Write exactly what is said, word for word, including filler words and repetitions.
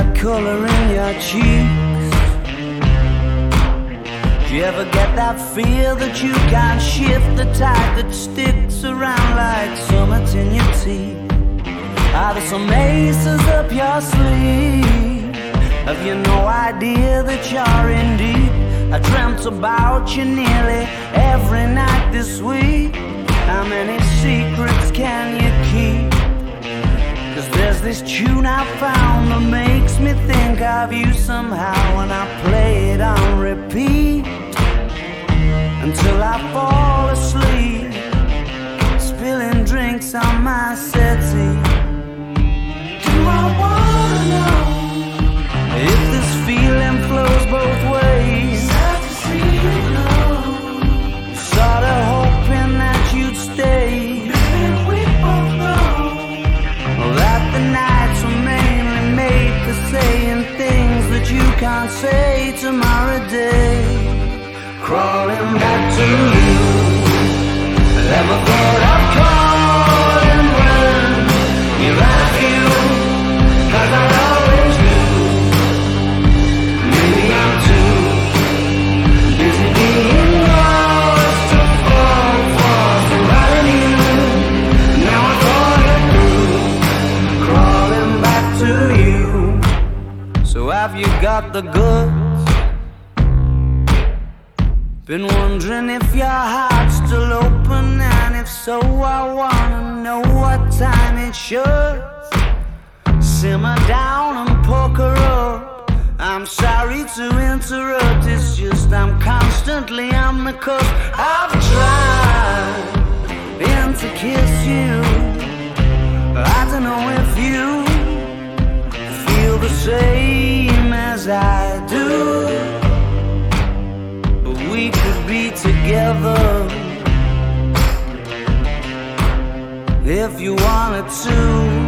that color in your cheeks? Do you ever get that fear that you can't shift, the tide that sticks around like summits in your teeth? Are there some aces up your sleeve? Have you no idea that you're in deep? I dreamt about you nearly every night this week. How many secrets can you keep? 'Cause there's this tune I found that makes me think of you somehow, and I play it on repeat until I fall asleep, spilling drinks on my settee. Do I wanna know if this feeling flows both ways? Sad to see you go. Sorta hoping that you'd stay. Baby, we both know that the nights were mainly made for saying things that you can't say tomorrow day. Crawling back to you, never thought I'd calling when you're out of you, 'cause I always knew. Maybe I'm too busy being lost to fall for somebody new. Now I thought it through, crawling back to you. So have you got the goods? Been wondering if your heart's still open, and if so, I wanna know what time it should. Simmer down and poker up. I'm sorry to interrupt, it's just I'm constantly on the cusp. I've tried been to kiss you. I don't know if you feel the same as I do. We could be together if you wanted to.